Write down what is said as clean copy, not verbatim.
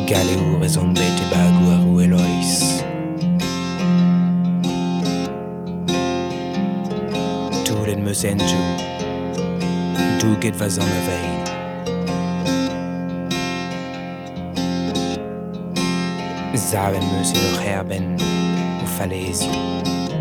Galeur e zon bete bagoar ou Elois. Turen me senju, duget vas an me vein. Zaven me se noch herben o falesio.